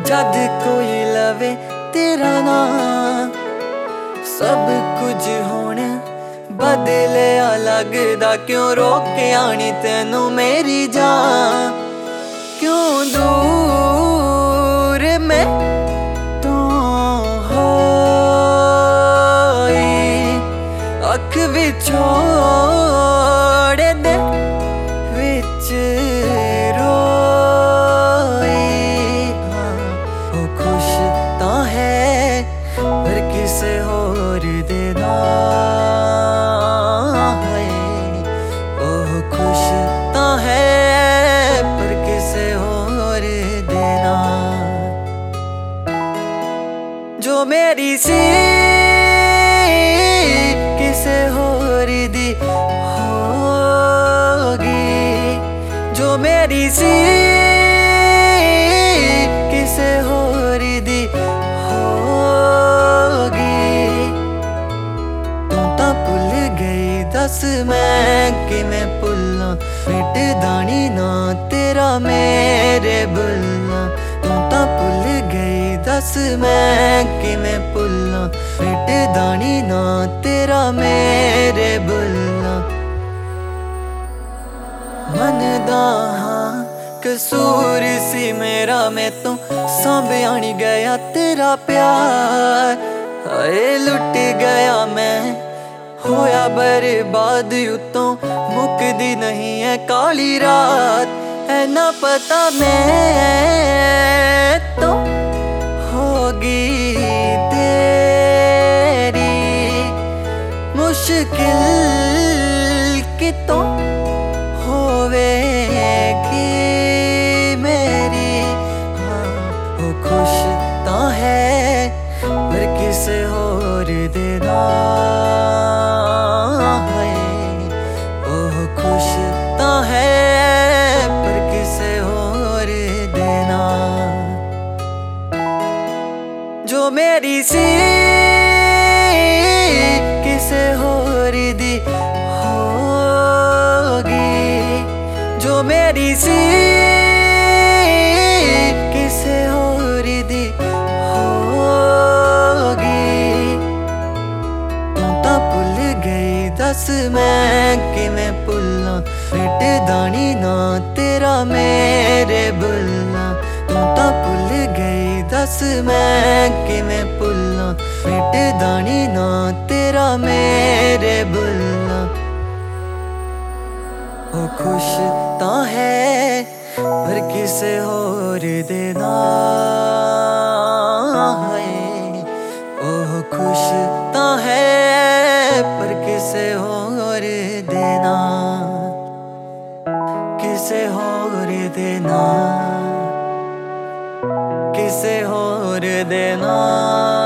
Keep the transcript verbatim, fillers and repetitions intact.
जद कोई लवे तेरा नाम सब कुछ होने बदले लगदा क्यों रोके आनी तेनू मेरी जान क्यों दूर मैं तो होई अख विछोड़ दे विच रोई हाँ वो खुश तो है पर किसे होर दे नाल है वो खुश तो है पर किसे होर दे नाल जो मेरी सी किसे होर दी होगी जो मेरी सी किसे होर दी होगी तू तां भुल गई दस मैं किवें भुल्लां मिटदा नी ना तेरा मेरे बुल्लां तू तां भुल गई दस मैं किवें भुल्लां मिटदा नी ना तेरा मेरे बुल्लां मनदा हाँ कसूर सी मेरा मैं तो सांभिया नी गया तेरा प्यार हाय लुट गया मैं होया बर्बाद उतों मुकदी नहीं है काली रात है ना पता मैं तो होगी तेरी मुश्किल कितों होवेगी मेरी हाँ वो खुश तो है पर किसे होर दे नाल है वो खुश तो है पर किसे होर दे नाल जो मेरी सी किसे होर दी होगी जो मेरी सी किसे होर दी होगी तू तां भुल गई दस मैं किवें भुल्लां मिटदा नी ना तेरा मेरे बुल्लां तू तां भुल गई दस मैं किवें भुल्लां मिटदा नी ना तेरा मेरे बुल्लां वो खुश तो है पर किसे होर दे नाल है वो खुश तो है पर किसे होर दे नाल किसे होर दे नाल किसे होर दे नाल।